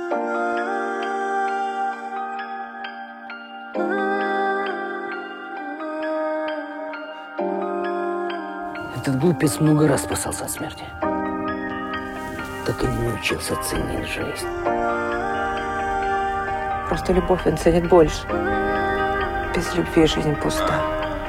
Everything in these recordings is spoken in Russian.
Этот глупец много раз спасался от смерти. Так и не научился ценить жизнь. Просто любовь он ценит больше. Без любви жизнь пуста.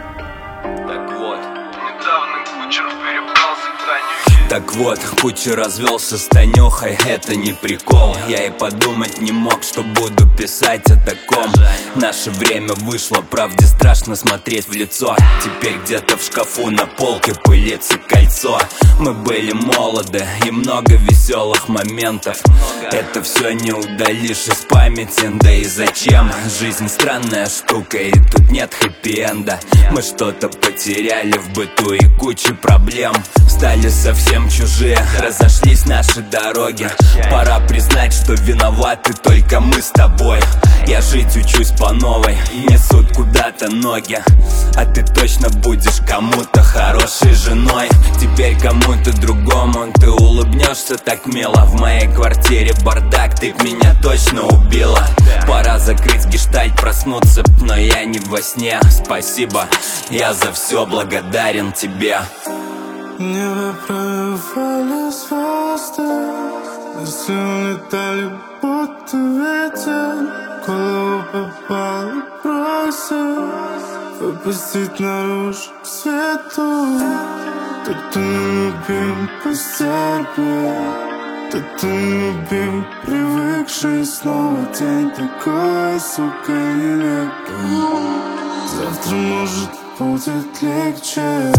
Так вот, Кучер развелся с Танюхой, это не прикол. Я и подумать не мог, что буду писать о таком. Наше время вышло, правде страшно смотреть в лицо. Теперь где-то в шкафу на полке пылится кольцо. Мы были молоды и много веселых моментов. Это все не удалишь из памяти, да и зачем? Жизнь странная штука, и тут нет хэппи-энда. Мы что-то потеряли в быту и куча проблем. Стали совсем чужие, разошлись наши дороги. Пора признать, что виноваты только мы с тобой. Я жить учусь по новой, несут куда-то ноги. А ты точно будешь кому-то хорошей женой. Теперь кому-то другому ты улыбнешься так мило. В моей квартире бардак, ты б меня точно убила. Пора закрыть гештальт, проснуться, но я не во сне. Спасибо, я за все благодарен тебе. Небо пробивали звезды, мысли улетали, будто ветер. В голову попал и просит выпустить наружу к свету. Тот, кто не любим, пусть терпит. Тот, кто не любим, привыкший. Снова день такой, сука, нелепый. Завтра, может, будет легче.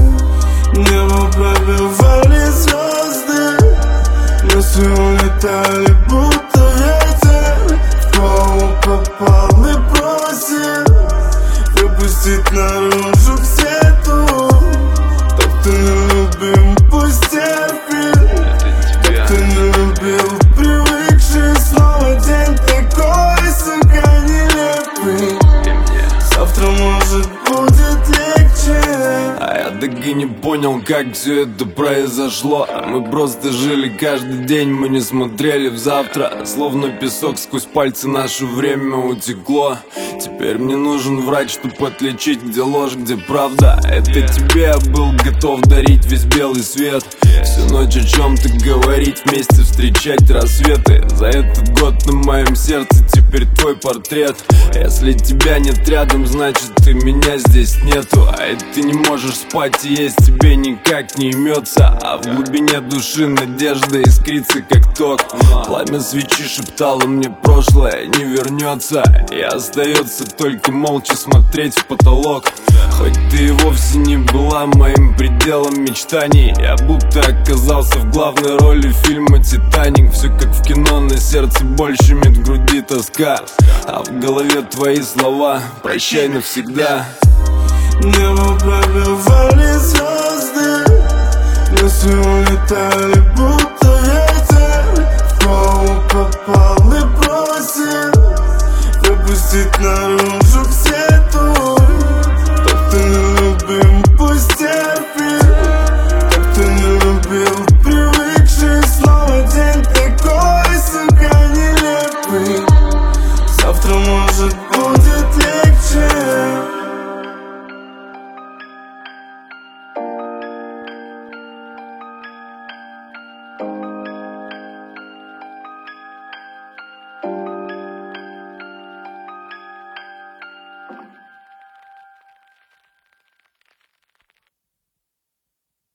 Небо пробивали звезды, мысли улетали, будто ветер. В голову попал и просит выпустить наружу к свету. Тот, кто не любим, пусть терпит. Тот, кто не любил, привыкший. Снова день такой, сука, нелепый. Завтра, может, будет легче. А я так и не понял, как все это произошло. Мы просто жили каждый день, мы не смотрели в завтра. Словно песок сквозь пальцы наше время утекло. Теперь мне нужен врач, чтобы отличить, где ложь, где правда. Это тебе я был готов дарить весь белый свет. Всю ночь о чем-то говорить, вместе встречать рассветы. За этот год на моем сердце теперь твой портрет. Если тебя нет рядом, значит и меня здесь нету. А это ты не можешь спать и есть тебе никак не имется. А в глубине души надежда искрится как ток. Пламя свечи шептало мне, прошлое не вернется. И остается только молча смотреть в потолок. Хоть ты и вовсе не была моим пределом мечтаний, я будто оказался в главной роли фильма «Титаник». Все как в кино, на сердце боль щемит, в груди тоска. А в голове твои слова «Прощай навсегда». Небо пробивали звезды, мысли улетали, будто ветер. В голову попал и просит выпустить наружу к свету. Тот, кто не любим, пусть терпит. Тот, кто не любил, привыкший. Снова день такой, сука, нелепый. Завтра, может, будет легче.